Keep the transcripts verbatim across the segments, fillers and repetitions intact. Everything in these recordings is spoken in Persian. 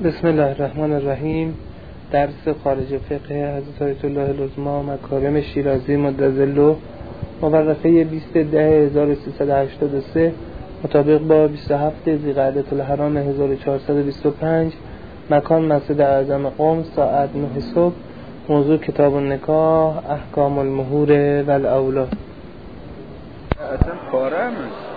بسم الله الرحمن الرحیم. درس خارج فقه حضرت آیت الله العظمی مکارم شیرازی مدظله مورخه بیست ده هزار و سیصد و هشتاد و سه مطابق با بیست و هفت ذی‌قعده الحرام هزار و چهارصد و بیست و پنج. مکان مسجد اعظم قم، ساعت نه صبح. موضوع کتاب النکاح، احکام المهور و الاولا. اصلا کارم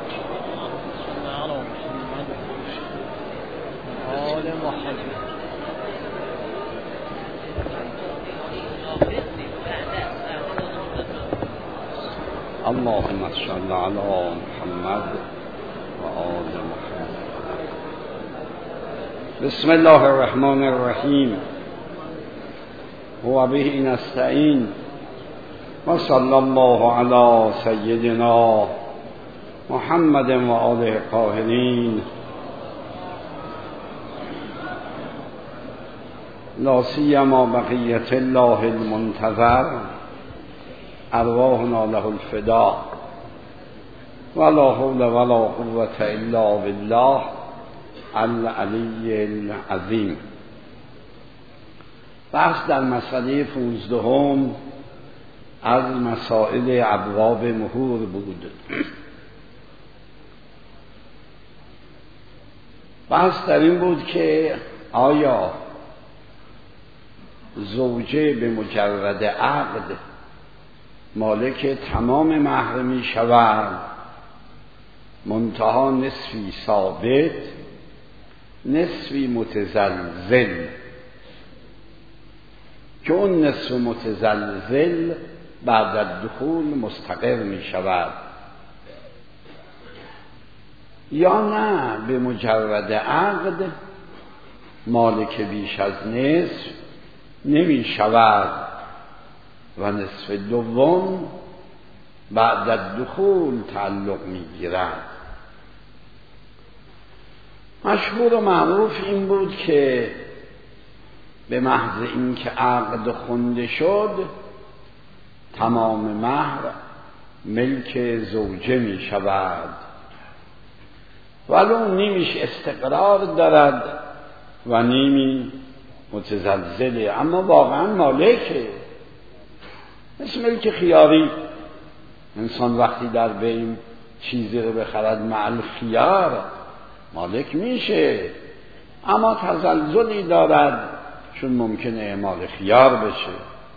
اللهم صل على محمد و آل محمد. بسم الله الرحمن الرحیم. و به نستعین و صلی الله علی سیدنا محمد و آله الطاهرین. لا سیما بقیت الله المنتظر، ارواحنا له الفداء، ولا حول ولا قوة الا بالله العلی العظیم. بحث در مسئله پونزدهم از مسائل ابواب مهور بود. بحث در این بود که آیا زوجه به مجرد عقد مالک تمام مهر می شود، منتها نصفی ثابت نصفی متزلزل، که اون نصف متزلزل بعد از دخول مستقر می شود، یا نه به مجرد عقد مالک بیش از نصف نمی شود و نصف دوم بعد از دخول تعلق می گیرد. مشهور و معروف این بود که به محض اینکه عقد خونده شد تمام مهر ملک زوجه می شود، ولو نیمیش استقرار دارد و نیمی متزلزله، اما واقعا مالکه. مثل ملک خیاری، انسان وقتی در بین چیزی رو بخرد مع الخیار مالک میشه، اما تزلزلی دارد چون ممکنه اعمال خیار بشه.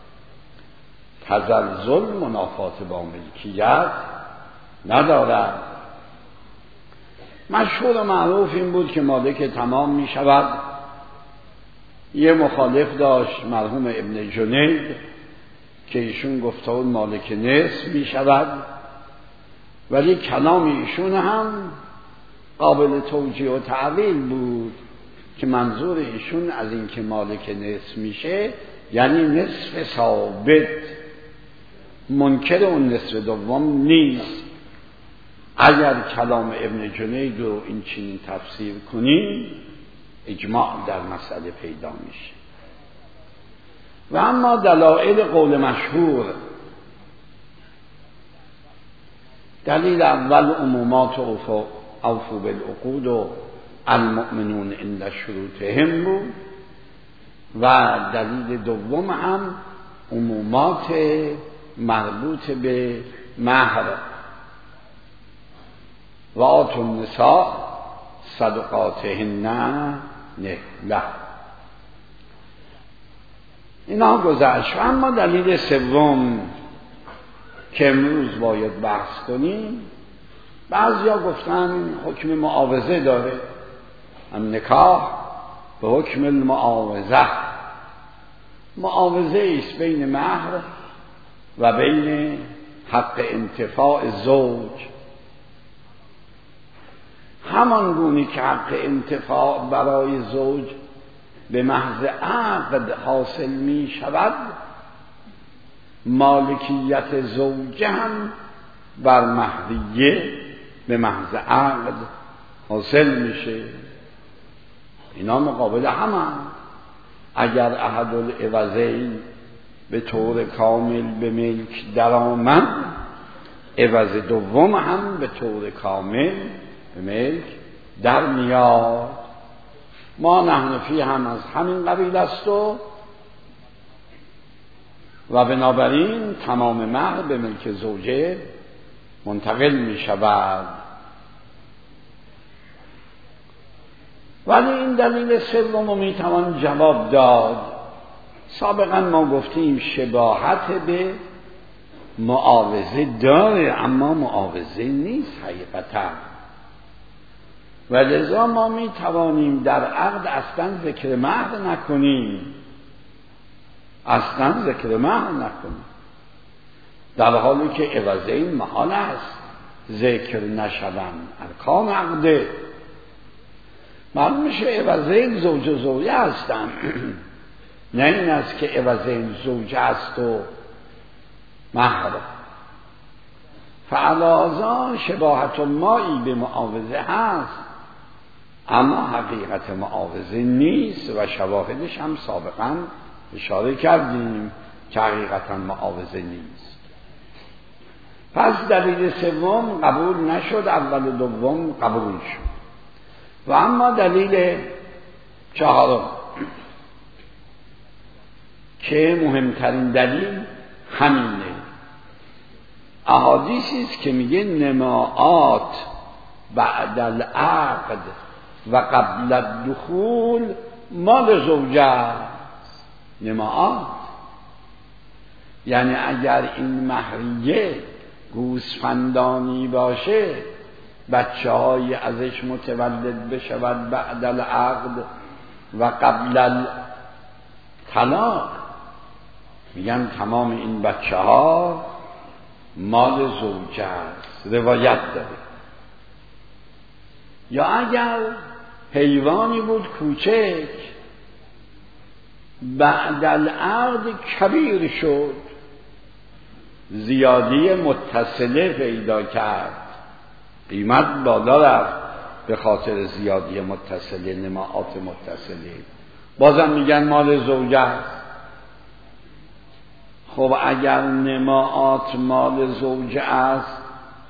تزلزل منافات با ملکیت ندارد. مشهور و معروف این بود که مالک تمام می شود. یه مخالف داشت مرحوم ابن جنید که ایشون گفته بود مالک نصف می شود، ولی کلام ایشون هم قابل توجیه و تعویل بود که منظور ایشون از این که مالک نصف میشه یعنی نصف ثابت، منکر اون نصف دوم نیست. اگر کلام ابن جنید رو این چنین تفسیر کنیم اجماع در مسئله پیدا میشه. و اما دلایل قول مشهور: دلیل اول عمومات اوفو اوفو بالعقود و المؤمنون عند شروطهم بود، و دلیل دوم هم عمومات مربوط به مهر: و آتوا النساء صدقاتهن نحله. اینا گذشت. اما دلیل سوم که امروز باید بحث کنیم، بعضیا گفتن حکم معاوضه داره، النکاح به حکم المعاوضه. معاوضه است بین مهر و بین حق انتفاع زوج. همان گونه که حق انتفاع برای زوج به محض عقد حاصل می شود، مالکیت زوجه هم بر مهریه به محض عقد حاصل میشه. اینا مقابل هم, هم اگر احد العوضین به طور کامل به ملک در آمد، عوض دوم هم به طور کامل به ملک در میاد. ما نحن فی هم از همین قبیل است و و بنابراین تمام مهر به ملک زوجه منتقل می شود. ولی این دلیل سوم رو می توان جواب داد. سابقا ما گفتیم شباهت به معاوضه داره اما معاوضه نیست حقیقتا، و لذا ما می توانیم در عقد اصلا ذکر مهر نکنیم، اصلا ذکر مهر نکنیم، در حالی که عوضین محال است ذکر نشوند. ارکان عقده معلوم میشه عوضین زوج و زوجه هستند نه این است که عوضین زوجه است و مهر. فعلاوه شباهت مایی به معاوضه هست اما حقیقت معاوضه نیست و شواهدش هم سابقا اشاره کردیم که حقیقتا معاوضه نیست. پس دلیل سوم قبول نشد، اول و دوم قبول شد. و اما دلیل چهارم که مهمترین دلیل همینه، احادیثی است که میگه نماعات بعد العقد و قبل الدخول مال زوجه است. نماعات یعنی اگر این مهریه گوسفندانی باشه بچه های ازش متولد بشود بعد العقد و قبل الطلاق، میگن تمام این بچه ها مال زوجه است. روایت داره. یا اگر حیوانی بود کوچک بعد العقد کبیر شد، زیادی متصله پیدا کرد، قیمت بالا رفت به خاطر زیادی متصله، نماعات متصله، بازم میگن مال زوجه است. خب اگر نماعات مال زوجه است،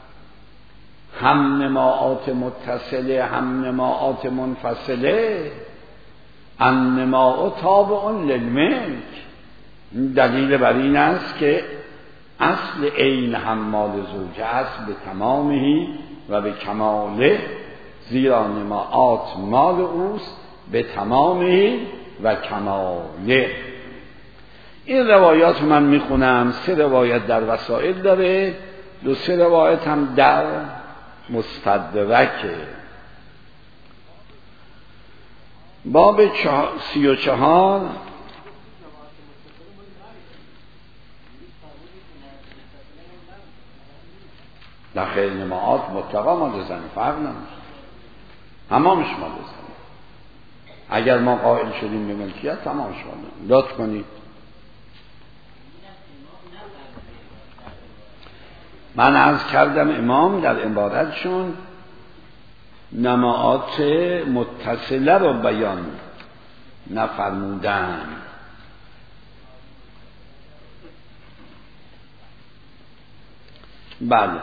هم نماعات متصله هم نماعات منفصله، النماء تابع للملک. دلیل بر این است که اصل عین هم مال زوجه است به تمامهی و به کماله، زیرا نماعات مال اوست به تمامهی و کماله. این روایات من میخونم، سه روایت در وسائل داره، دو سه روایت هم در مستدرکه. باب سی و چهار در خیلی نماعات مطلقا مال زن فرق نمیشه، همامش مال زن. اگر ما قائل شدیم به ملکیت تمامش مال. لطف کنید من عرض کردم امام در عبارتشون نماعات متصله رو بیان نفرمودن. بله،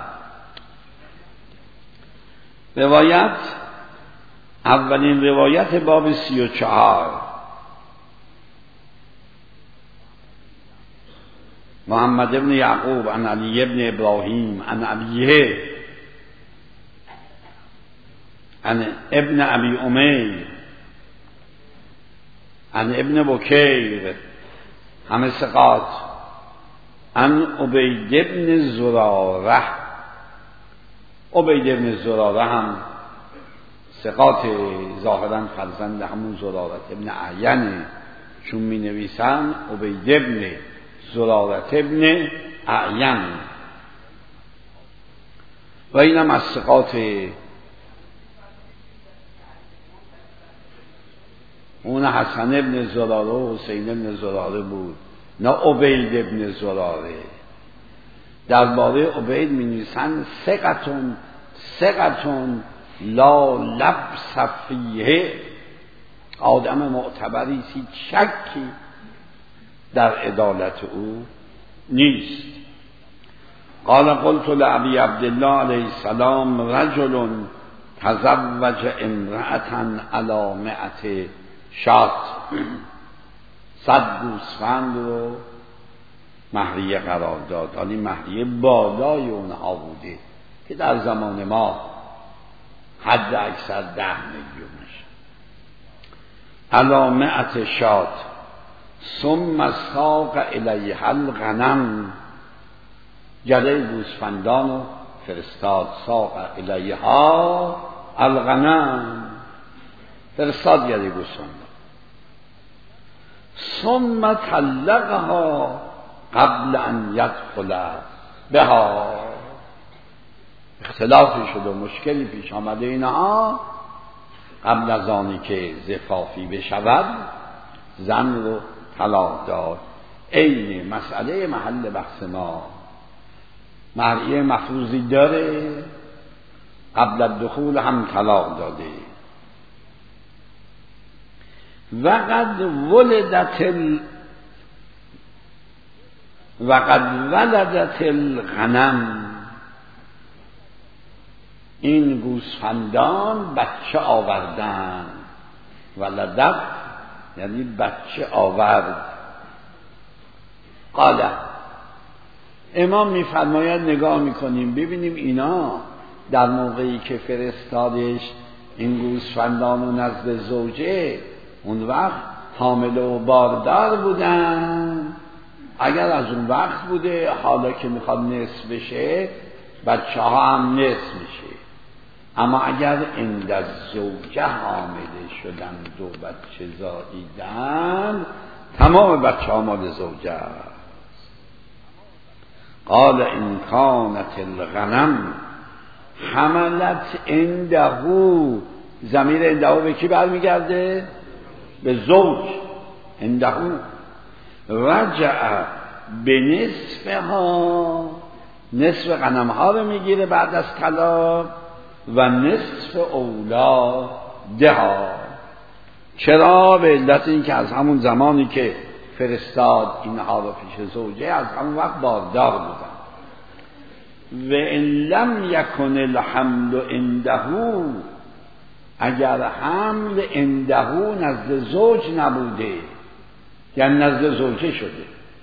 روایت، اولین روایت باب سی و چهار، محمد ابن یعقوب عن علی ابن ابراهیم عن ابیه عن ابن ابی امیر عن ابن بکیر، همه ثقات، عن عبید ابن زراره. عبید ابن زراره هم ثقات، ظاهرا فرزند همون زراره ابن اعین، چون می نویسن عبید ابن زراره ابن اعین، و اینم از ثقات. اون حسن ابن زراره و حسین ابن زراره بود، نه عبید ابن زراره. درباره عبید می نویسن ثقتون ثقتون لا لبس فیه، آدم معتبری، هیچ شکی در عدالت او نیست. قال قلت لأبي عبد الله علیه السلام رجل تزوج امرأة علی مئة شات، صد گوسفند رو مهریه قرار داد. حالی مهریه بالای اونها بوده که در زمان ما حد اکثر ده میلیونش. علی مئة شات ثم ساق الیها الغنم، جلوی گوسفندان رو فرستاد. ساق الیها الغنم، فرستاد جلوی گوسفندان. ثم طلقها قبل ان یدخل بها، اختلافی شد و مشکلی پیش آمده اینها، قبل از آنی که زفافی بشود زن رو طلاق داد. این مسئله محل بحث ما، مهریه مفروضی داره، قبل الدخول هم طلاق داده. وقد ولدت ال... وقد ولدت الغنم، این گوسفندان بچه آوردن. ولدت یعنی بچه آورد. قال امام میفرماید نگاه میکنیم ببینیم اینا در موقعی که فرستادش این گوسفندان و نزد زوجه، اون وقت حامل و باردار بودن. اگر از اون وقت بوده حالا که میخواد نصف بشه، بچه ها هم نصف میشه. اما اگر عند الزوجه حامله شدن، دو بچه زاییدن، تمام بچه ها مال زوجه است. قال ان کانت الغنم حملت عنده، ضمیر عنده به کی برمیگرده؟ به زوج. عنده رجع به نصفها، نصف غنم ها رو میگیره بعد از طلاق، و نصف اولادها. چرا؟ به علت این که از همون زمانی که فرستاد اینها رو پیش زوجه، از همون وقت باردار بودن. و ان لم یکن الحمل عنده، اگر حمل عنده نزد زوج نبوده، یعنی نزد زوجه شده،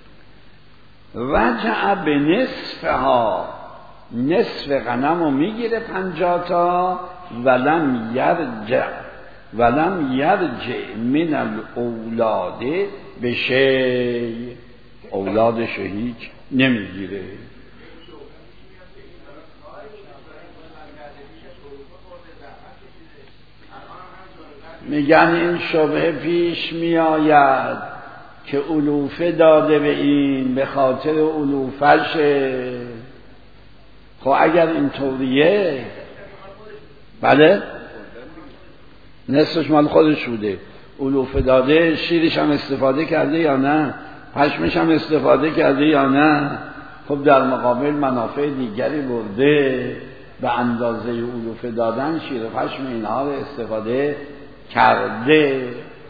رجع به نصفها، نصف غنم رو میگیره پنجاه تا، ولم یرجع ولم یرجع من الاولاد به شیء، اولادش هیچ نمیگیره. میگن این شبهه پیش میآید که علوفه داده به این به خاطر علوفشه. خب اگر اینطوریه، بله نصفش مال خودش بوده، علوفه داده، شیرش هم استفاده کرده یا نه، پشمش هم استفاده کرده یا نه. خب در مقابل منافع دیگری برده، به اندازه علوفه دادن شیر پشم اینها رو استفاده کرده.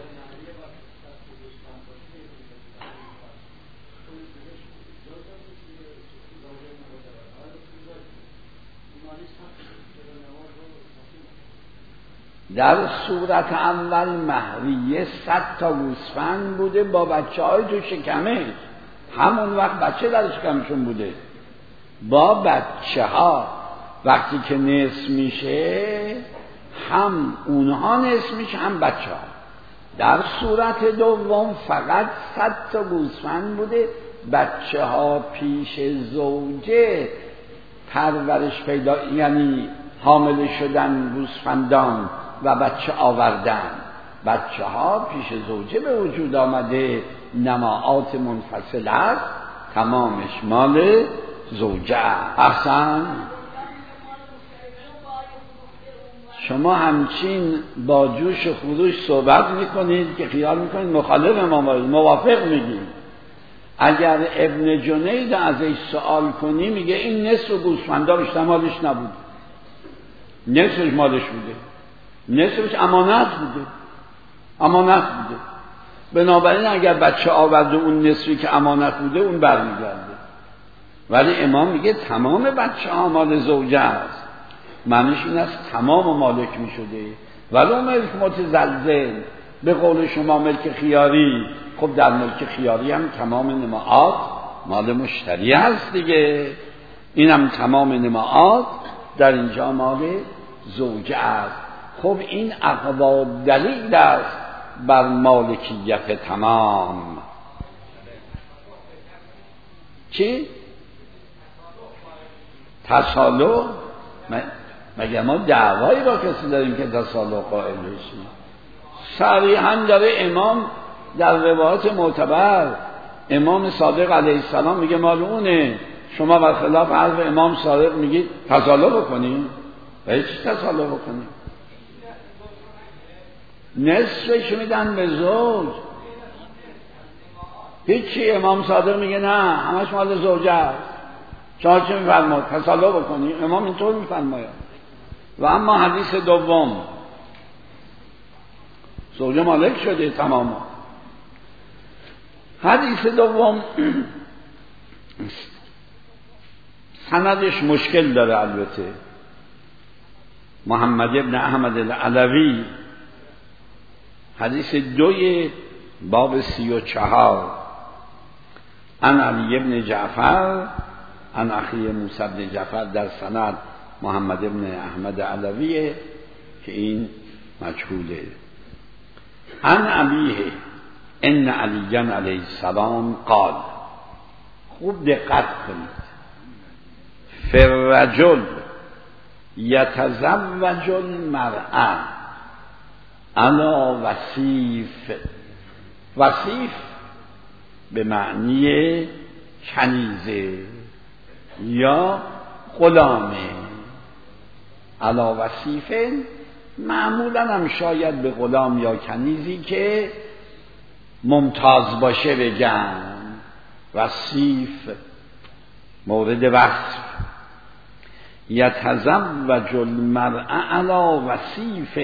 در صورت اول مهریه صد تا گوسفند بوده با بچه های تو شکمه، همون وقت بچه در شکمشون بوده با بچه ها. وقتی که نصف میشه هم اونها نصف میشه هم بچه ها. در صورت دوم فقط صد تا گوسفند بوده، بچه ها پیش زوجه پرورش پیدا، یعنی حامل شدن گوسفندان و بچه آوردن. بچه ها پیش زوجه به وجود آمده، نماعات منفصل است، تمامش مال زوجه. احسن. شما همچین با جوش و خروش صحبت میکنید که خیال میکنید مخالف ما موافق میگیم. اگر ابن جنید ازش سوال کنی میگه این نصف گوسفندا بیشتر مالش نبود، نصفش مالش بوده، نصفش امانت بوده، امانت بوده. بنابراین اگر بچه آورده اون نصفی که امانت بوده اون برمیگرده. ولی امام میگه تمام بچه ها مال زوجه است. معنیش این است تمام مالک می شده. ولو ملک متزلزل، به قول شما ملک خیاری، خب در ملک خیاری هم تمام نماعات مال مشتری هست دیگه، این هم تمام نماعات در اینجا مال زوجه است. خب این اقوا دلیل است بر مالکیت تمام. چی؟ تصالح؟ مگه ما دعوایی با کسی داریم که تصالح قائل بشیم؟ صریحاً داره امام در روایات معتبر، امام صادق علیه السلام میگه مال اونه، شما برخلاف حرف امام صادق میگید تصالح بکنیم؟ و هیچ تصالح بکنیم؟ نصفش میدن به زوج. هیچی، امام صادق میگه نه همش مال زوجه است. شما چه میفرماید؟ تصالح بکنیم؟ امام اینطور میفرماید. و اما حدیث دوم، زوجه مالک شده تماما. حدیث دوم سندش مشکل داره البته. محمد ابن احمد العلوی، حدیث دوی باب سی و چهار، عن علی ابن جعفر عن اخی موسی ابن جعفر، در سند محمد ابن احمد علویه که این مجهوله. عن ابیه ان علی علیه السلام قال، خوب دقت کنید، فررجل یتزوج المرأة علی وصیف. وصیف به معنی کنیزه یا غلامه. علی وصیف معمولا هم شاید به غلام یا کنیزی که ممتاز باشه بگن. وصیف مورد وصف. یتزوج المرأة علی وصیف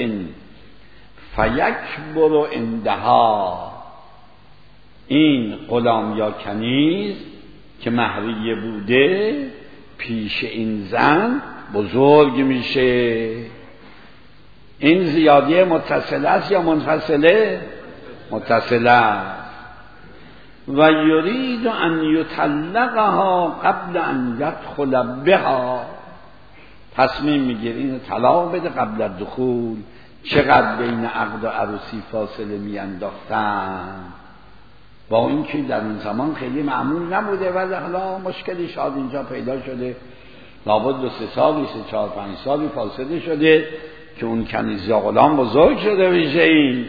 فیکبر عندها. این غلام یا کنیز که مهریه بوده پیش این زن بزرگ میشه. این زیادیه متصله است یا منفصله؟ متصله. و یرید ان یطلقها قبل ان یدخل بها. تصمیم میگیره اینو طلاق بده قبل از دخول. چقدر بین عقد و عروسی فاصله میانداختن، با اینکه در اون زمان خیلی معمول نبوده، ولی حالا مشکلی شاید اینجا پیدا شده، لابد دو سه سالی سه چهار پنج سالی فاصله شده که اون کنیز یا غلام بزرگ شده بشه. این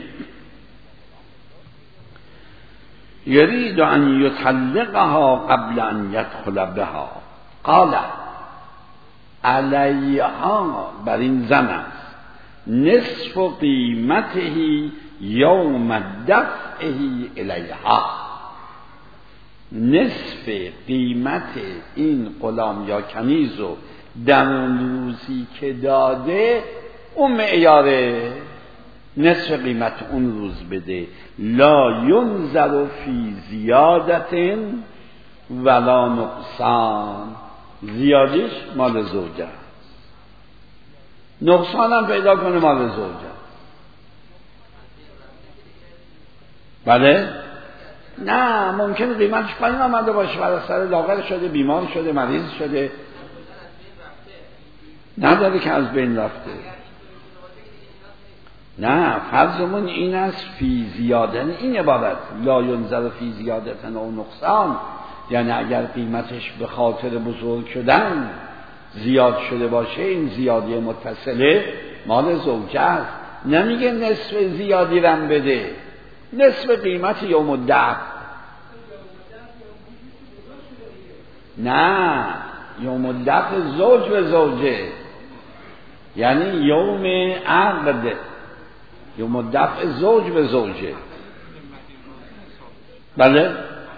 یرید ان یطلقها قبل ان یدخل بها. قال علیها، بر این زن است، نصف قیمته یوم دفعه الیها. نصف قیمت این غلام یا کنیز رو در روزی که داده اون معیاره، نصف قیمت اون روز بده. لا ینظر فی زیادت ولا نقصان. زیادش مال زوجه، نقصان هم پیدا کنه مال زوجه. بله؟ نه، ممکنه قیمتش پایین آمده باشه، برای سر لاغر شده، بیمار شده، مریض شده، نداره که از بین رفته. نه، فرضمون این است فی زیادن، این عبارت لا ینظر فی زیادتن و نقصان، یعنی اگر قیمتش به خاطر بزرگ شدن زیاد شده باشه، این زیادی متصله مال زوجه است. نمیگه نصف زیادی رم بده، نصف قیمت یوم الدفع. نه، یوم الدفع زوج به زوجه، یعنی یوم عقد، یوم الدفع زوج به زوجه. بله،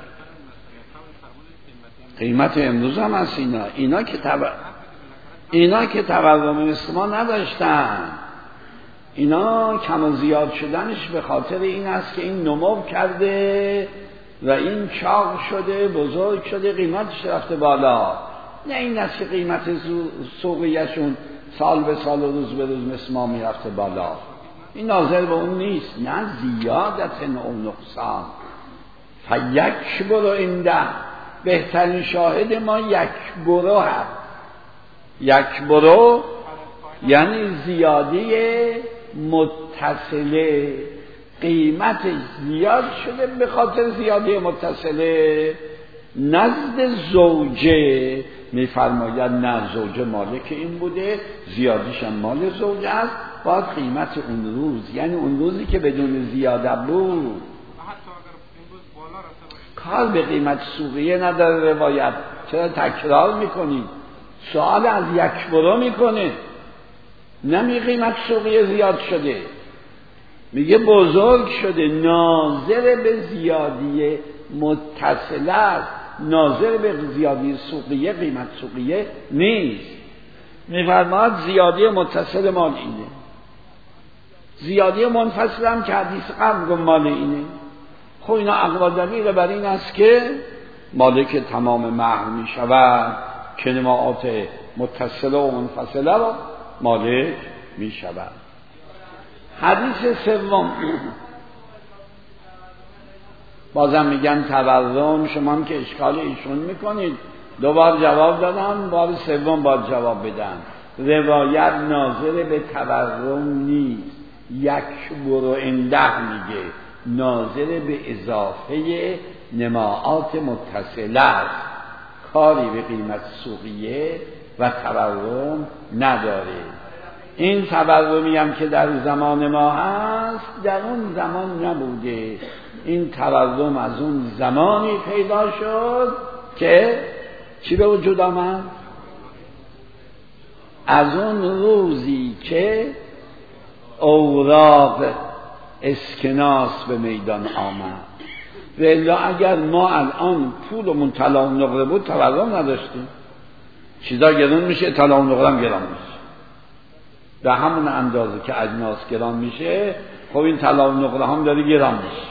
قیمت امروز هم هست. اینا اینا که تبر... اینا که تورم مثل ما نداشتن. اینا کم و زیاد شدنش به خاطر این است که این نمو کرده و این چاق شده، بزرگ شده، قیمتش رفته بالا. نه این است که قیمت سوقیشون سال به سال و روز به روز مثل ما میرفته بالا. این ناظر به اون نیست، نه زیادت او نقصان فیک برو اینده. بهترین شاهد ما یک برو هست. یک برو یعنی زیادی متصله، قیمتش زیاد شده به خاطر زیادی متصله. نزد زوجه میفرماید نه، زوجه مالک این بوده، زیادیش هم مال زوجه است، باید قیمت اون روز، یعنی اون روزی که بدون زیاده بود، کار به قیمت سوقیه نداره روایت. چرا تکرار میکنی؟ سوال از یک برو میکنه، نمی قیمت سوقیه زیاد شده، میگه بزرگ شده، ناظر به زیادی متصله است، ناظر به زیادی سوقیه، قیمت سوقیه نیست. میفرماید زیادی متصل مال اینه، زیادی منفصل هم که حدیث قبل گفت مال اینه. خب اینا اقوا دلیل بر این است که مالک تمام مهر می شود، کلمات متصله و منفصله را مالک می شود. حدیث سوم بازم میگن تورم، شما هم که اشکال ایشون میکنید، دو بار جواب دادم، بار سوم باید جواب بدن. روایت ناظر به تورم نیست، یک برو انده میگه، ناظر به اضافه نماعات متصله است، کاری به قیمت سوقیه و تورم نداره. این تورمی هم که در زمان ما هست در اون زمان نبوده. این تورم از اون زمانی پیدا شد که چی به وجود آمد؟ از اون روزی که اوراق اسکناس به میدان آمد. والا اگر ما الان پولمون طلا و نقره بود تورم نداشتیم. چیزا گران میشه، طلا و نقره هم گران میشه، به همون اندازه که اجناس گران میشه. خب این طلا و نقره هم داره گران میشه.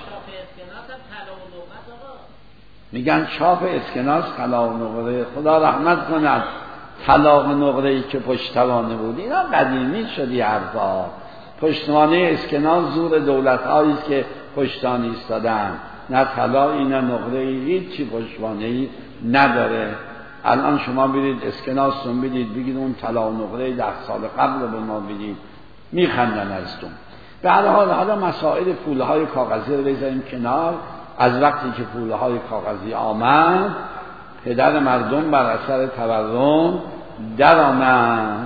میگن چاپ اسکناس طلا و نقره، خدا رحمت کند. طلا و نقره‌ای که پشتوانه بود اینا قدیمی شدی حرفا. پشتوانه اسکناس زور دولت‌هایی است که پشتان ایستادن، نه طلایی نه نقره‌ای، هیچ پشتوانه‌ای نداره. الان شما برید اسکناس رو بدید بگید اون طلا و نقره ده سال قبل رو به ما بدید، میخندن ازتون. به هر حال حالا مسائل پولهای کاغذی رو بذاریم کنار. از وقتی که پولهای کاغذی آمد، پدر مردم بر اثر تورم در آمد.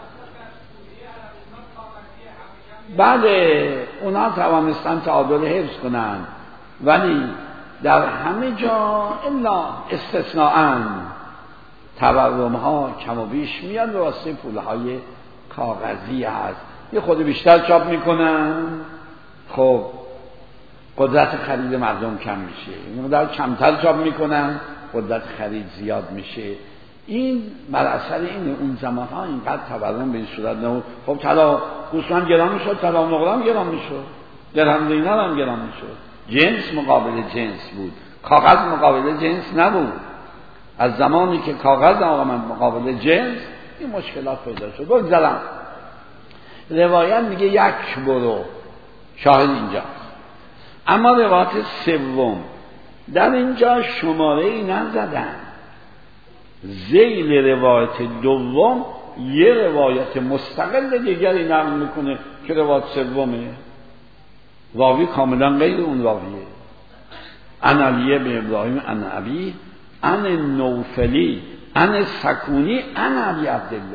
بعد اونا توانستن تعادل حفظ کنن، ولی در همه جا الا استثناءً تورم ها کم و بیش میاد، واسه پولهای کاغذی هست. یه خود بیشتر چاپ میکنن، خب قدرت خرید مردم کم میشه. در کمتر چاپ میکنن، قدرت خرید زیاد میشه. این بر اثر این اون زمان ها اینقدر تورم به این صورت نبود. خب طلا گوسفند گران میشد، طلا و نقره هم گران میشد، درهم دینار هم گران میشد. جنس مقابل جنس بود، کاغذ مقابل جنس نبود. از زمانی که کاغذ آمد مقابل جنس این مشکلات پیدا شد. بگذارم روایت میگه یک برو، شاهد اینجا. اما روایت سوم در اینجا شماره ای نزدن. ذیل روایت دوم یه روایت مستقل دیگری نقل میکنه که روایت سومه، راوی کاملا غیر اون راویه. عن علی بن ابراهیم عن ابی عن نوفلی عن سکونی عن ابی عبدالله.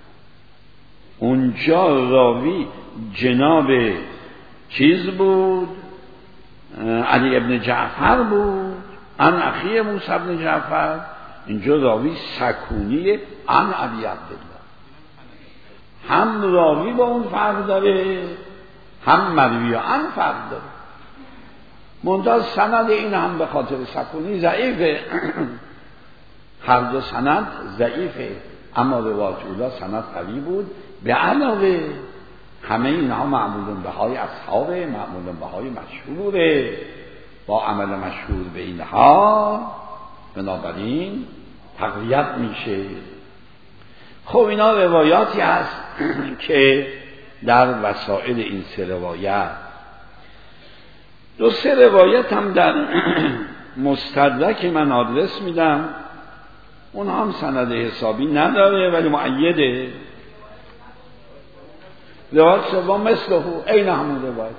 اونجا راوی جناب چیز بود، علی ابن جعفر بود، عن اخی موسی ابن جعفر. اینجا راوی سکونی عن ابی عبدالله. هم راوی با اون فرق داره، هم مروی عن فرق داره. منتها سند این هم به خاطر سکونی ضعیفه. هر دو سند ضعیفه، اما روایت اولا سند قوی بود. به علاوه همه اینها معمول به های اصحابه، معمول به های مشهوره، با عمل مشهور به اینها بنابراین تقویت میشه. خب اینا روایاتی هست که در وسائل این سه روایت. دو سه روایت هم در مستدرک من آدرس میدم، اون هم سند حسابی نداره ولی مؤیده. روایت سوم مثله، این همون روایت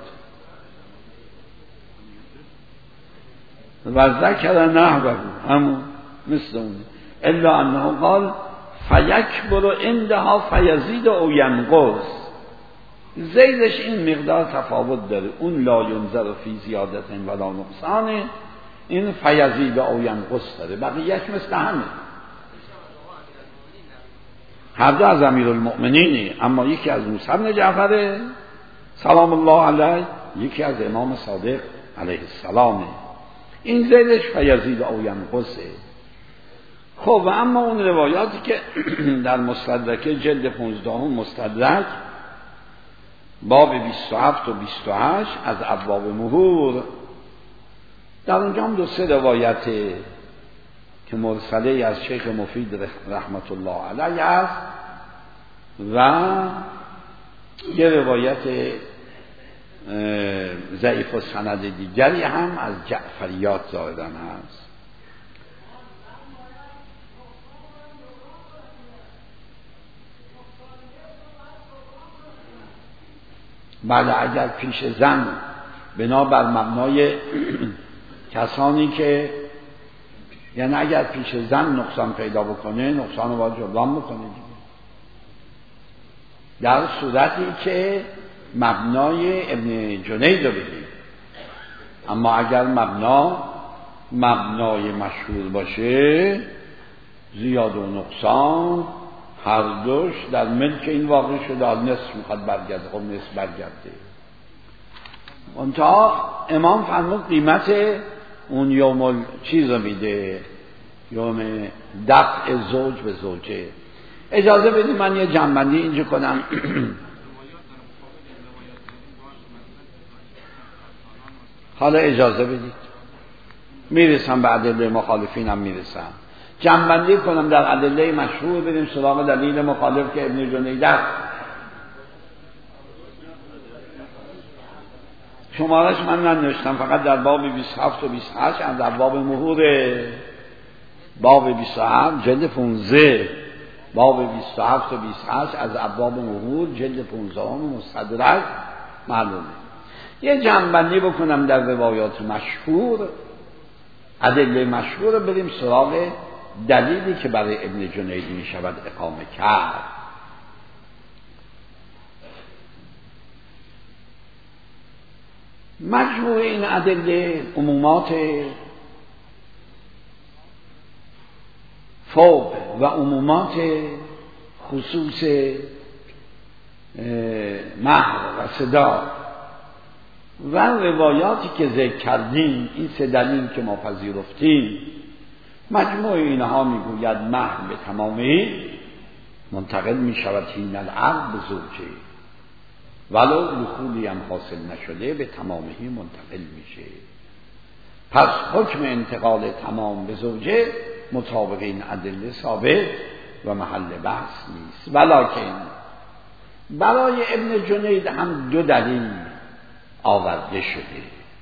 و ذکر نحوه، همون مثل اون، الا انه قال فیکبر عندها فیزید او ینقص. زیدش این مقدار تفاوت داره، اون لا ینظر فی زیادت ولا نقصان، این فیزید او ینقص داره، بقیه‌اش مثل همه. هر دو از امیرالمؤمنینی، اما یکی از موسی بن جعفر سلام الله علیه، یکی از امام صادق علیه السلام. این زیدش فیزید او ینقصه. خب و اما اون روایاتی که در مستدرک جلد پانزده مستدرک باب بیست و هفت و بیست و هشت از ابواب مهور، در اونجا هم دو سه روایته که مرسله از شیخ مفید رحمت الله علیه است و یه روایت ضعیف و سند دیگری هم از جعفریات ظاهراً هست. بله اگر پیش زن بنابر مبنای کسانی که، یعنی اگر پیش زن نقصان پیدا بکنه نقصان رو باید جبران بکنه دیگه، در صورتی که مبنای ابن جنید رو بگیم. اما اگر مبنا مبنای مشهور باشه، زیاد و نقصان هر دوش در ملک این واقع شده، نصف میخواد برگرده، خب نصف برگرده. منتها امام فرمود قیمت اون یوم چیز رو میده، یوم دفع زوج به زوجه. اجازه بدید من یه جنبندی اینجا کنم. حالا اجازه بدید میرسم به ادله مخالفین هم میرسم، جنبندی کنم در ادله مشهور، بریم سراغ دلیل مخالف که ابن جنیده. شمارش من ننوشتم، فقط در باب بیست و هفت و بیست و هشت از ابواب مهور، باب بیست و هفت جلد پانزده، باب بیست و هفت و بیست و هشت از ابواب مهور جلد پانزده مستدرک معلومه. یه جنبندی بکنم در روایات مشهور، ادله مشهور، بریم سراغ دلیلی که برای ابن جنید می شود اقامه کرد. مجموع این ادله عمومات فوق و عمومات خصوص مهر و صدا و روایاتی که ذکر کردیم، این سه دلیل که ما پذیرفتیم، مجموع اینها میگوید مهر به تمامی منتقل می شود حین العقد به زوجه، ولو دخولی هم حاصل نشده به تمامی منتقل میشه. پس حکم انتقال تمام به زوجه مطابق این ادله ثابت و محل بحث نیست. ولکن برای ابن جنید هم دو دلیل آورده شده.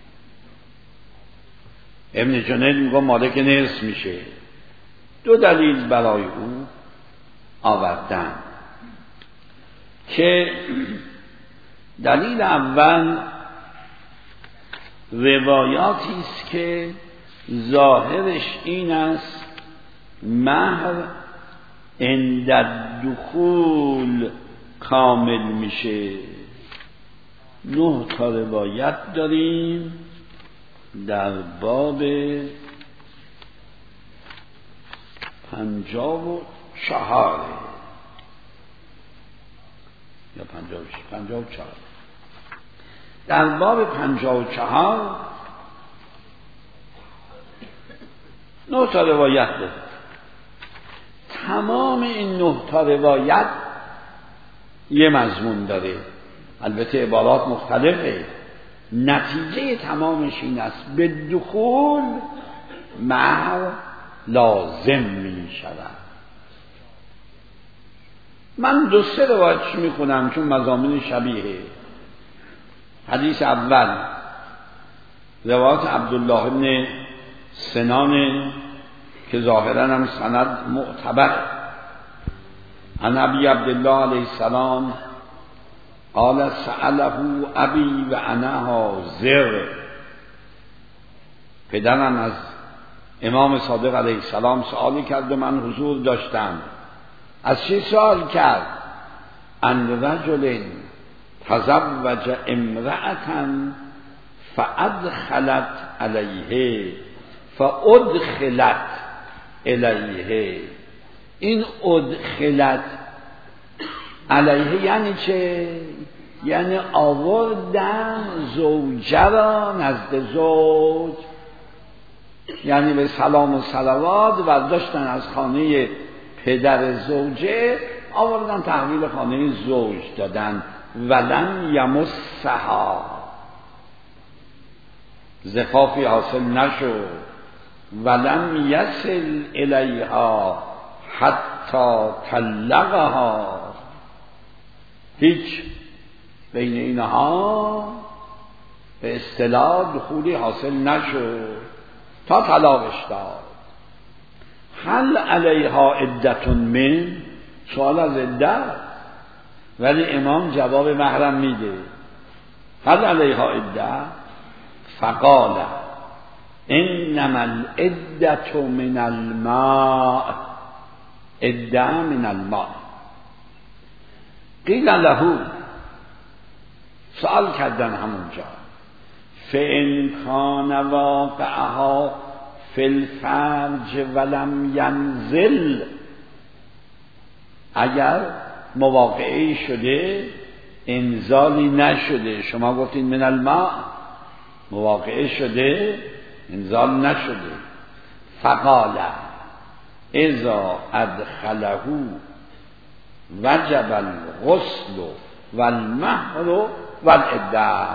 ابن جنید میگه مالک نصف میشه، دو دلیل برای او آوردن که دلیل اول روایاتی است که ظاهرش این است مهر عند الدخول کامل میشه. نه تا روایت داریم در باب پنجاه و چهار یا پنجاه و شش، پنجاه و چهار. در باب پنجاه و چهار نه تا روایت داریم. تمام این نه تا روایت یه مضمون داره، البته عبارات مختلفه. نتیجه تمامش این است به دخول مهر لازم می شود. من دو سه روایتش میخونم چون مضامین شبیه. حدیث اول روایت عبدالله بن سنان که ظاهرا هم سند معتبر. عن ابی عبدالله علیه السلام قال سأله ابی و انا حاضر. پدرم از امام صادق علیه السلام سوالی کرد و من حضور داشتم. از چی سوال کرد؟ ان رجل تزوج امرأة فادخلت علیه فادخلت الیه. این ادخلت علیه یعنی چه؟ یعنی آوردن زوجه را نزد زوج، یعنی به سلام و صلوات برداشتن از خانه پدر زوجه آوردن تحویل خانه زوج دادن. ولن یمسها، زفافی حاصل نشد. ولم یصل الیها حتی طلقها، هیچ بین اینها به اصطلاح دخولی حاصل نشد تا طلاقش داد. هل علیها عدة من، سوال از عدت، ولی امام جواب محرم میده. هل علیها عدة؟ فقال انما العدة من الماء، عدة من الماء. قیل له، سوال کردن همونجا، فإن كان واقعها فی الفرج ولم ینزل، اگر مواقعی شده انزالی نشده، شما گفتین من الماء، مواقعه شده انزال نشده. فقال اذا ادخله وجب الغسل والمهر والعدة.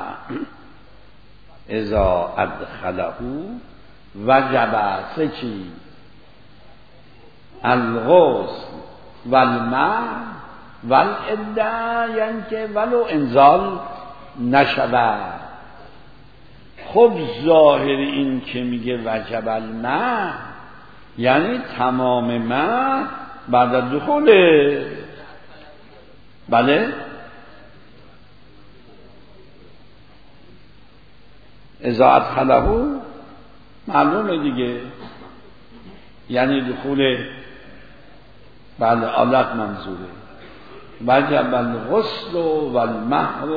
اذا ادخله وجب سچی الغسل والمهر والعدة، یعنی که ولو انزال نشود. خب ظاهر این که میگه وجب المهر یعنی تمام مهر بعد از دخوله. بله، اذا ادخله معلومه دیگه، یعنی دخول بله آلت منظوره. وجب الغسل والمهر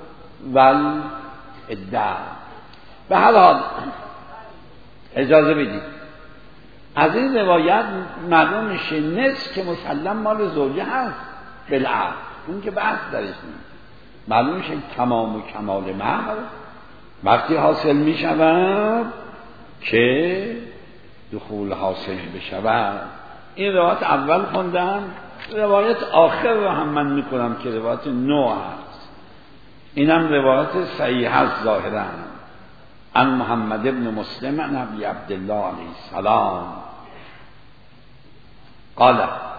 والعدة. به هر حال اجازه بدید از این روایت معلوم میشه نصف که مسلم مال زوجه هست بالعقل، اون که بحث درش نیست. معلوم میشه تمام و کمال مهر وقتی حاصل میشود که دخول حاصل بشود. این روایت اول خوندم، روایت آخر رو هم من میکنم که روایت نو هست. اینم روایت صحیح هست ظاهرا. عن محمد ابن مسلم عن ابی عبدالله علیه السلام قال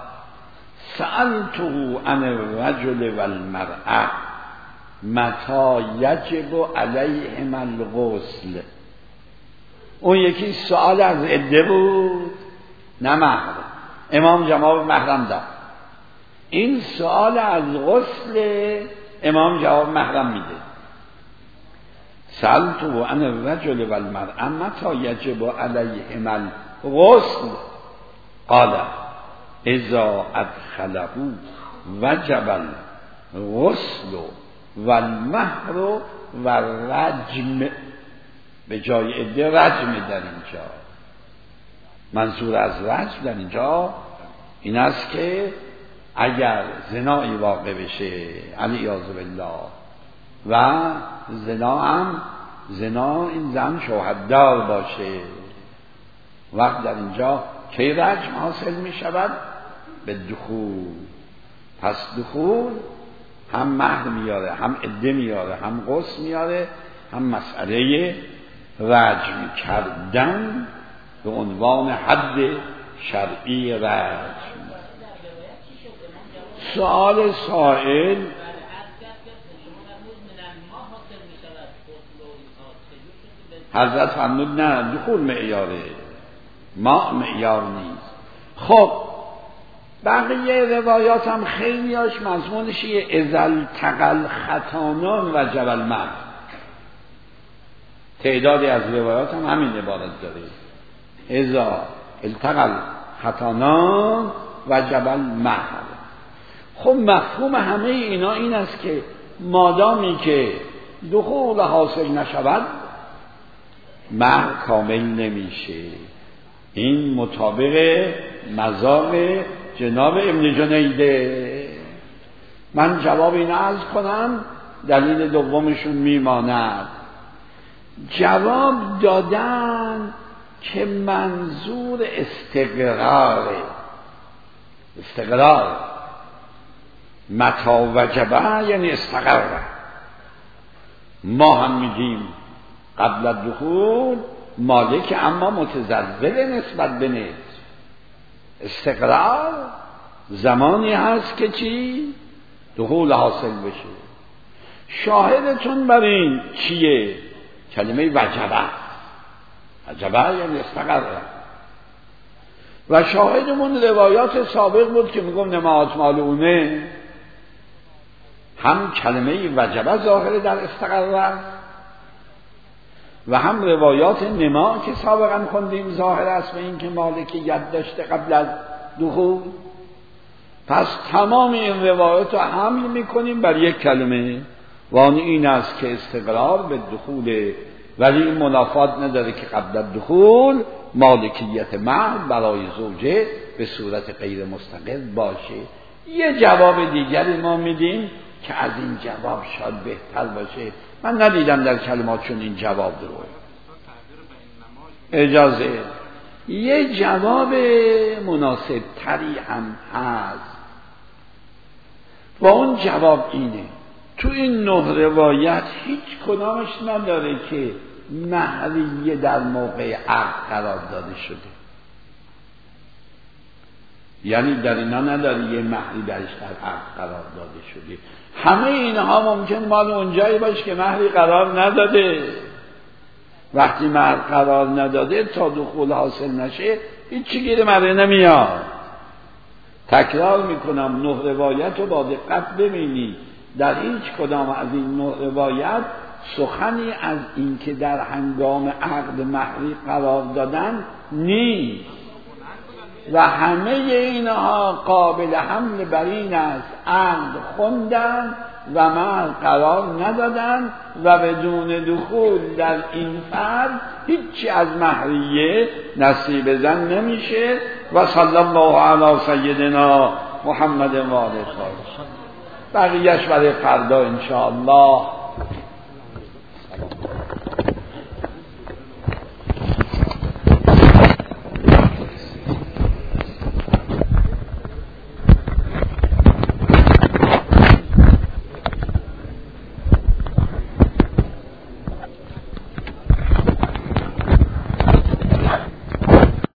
سألته عن الرجل والمرأة متى یجب علیهما الغسل. اون یکی سؤال از عده بود نه محرم، امام جواب محرم داد. این سؤال از غسل امام جواب محرم میده. سألته عن الرجل والمرأة متى یجب علیهما الغسل قال اذا ادخله وجب الغسل والمهر والرجم. به جای عده رجم در اینجا. منظور از رجم در اینجا این است که اگر زنایی واقع بشه علیاذ بالله و زنا هم زنا این زن شوهردار باشه، وقت در اینجا کی رجم حاصل می شود؟ به دخول. پس دخول هم مهر میاره، هم عده میاره، هم غسل میاره، هم مسئله رجم کردن به عنوان حد شرعی رجم. سوال سائل حضرت فرمود نه دخول معیاره، ما معیار نیست. خب بقیه روایات هم خیلیاش مضمونش یه ازل تقل خطانان و جبل مر. تعدادی از روایات هم همین عبارت داره، ازا التقل خطانان و جبل مر. خب مفهوم همه اینا این است که مادامی که دخول حاصل نشود مهر کامل نمیشه. این مطابق مذاق جناب ابن جنیده. من جواب این عرض کنم، دلیل دومشون میماند. جواب دادن که منظور استقراره، استقرار متا وجبه یعنی استقرار. ما هم میگیم قبل الدخول مالک اما متزلزل نسبت به نصف. استقرار زمانی هست که چی؟ دخول حاصل بشه. شاهدتون بر این چیه؟ کلمه وجبه. وجبه یعنی استقرار. و شاهدمون روایات سابق بود که میگم نماز مالونه، هم کلمه وجبه ظاهره در استقرار و هم روایات نما که سابقا خوندیم ظاهر است به این که مالک ید داشته قبل از دخول. پس تمام این روایات رو حمل میکنیم بر یک کلمه و آن این است که استقرار به دخول، ولی این منافات نداره که قبل از دخول مالکیت مهر برای زوجه به صورت غیر مستقل باشه. یه جواب دیگری ما میدیم که از این جواب شاید بهتر باشه. من ندیدم در کلماتشون این جواب رو. اجازه یه جواب مناسب تری هم هست و اون جواب اینه: تو این نه روایت هیچ کدامش نداره که مهریه در موقع عقد قرار داده شده. یعنی در اینا نداره یه مهری درش در عقد قرار داده شده. همه اینها ممکن مال اونجایی باشه که مهری قرار نداده. وقتی مهر قرار نداده تا دخول حاصل نشه هیچی گیر مهر نمیاد. تکرار میکنم نه روایت رو با دقت ببینید. در هیچ کدام از این نه روایت سخنی از این که در هنگام عقد مهری قرار دادن نیست و همه اینها قابل حمل بر این است عقد خوندن و مهر قرار ندادن و بدون دخول در این فرد هیچی از مهریه نصیب زن نمیشه. و صلی الله علی سیدنا محمد و آله الطاهرین. بقیه‌اش برای فردا ان شاء الله.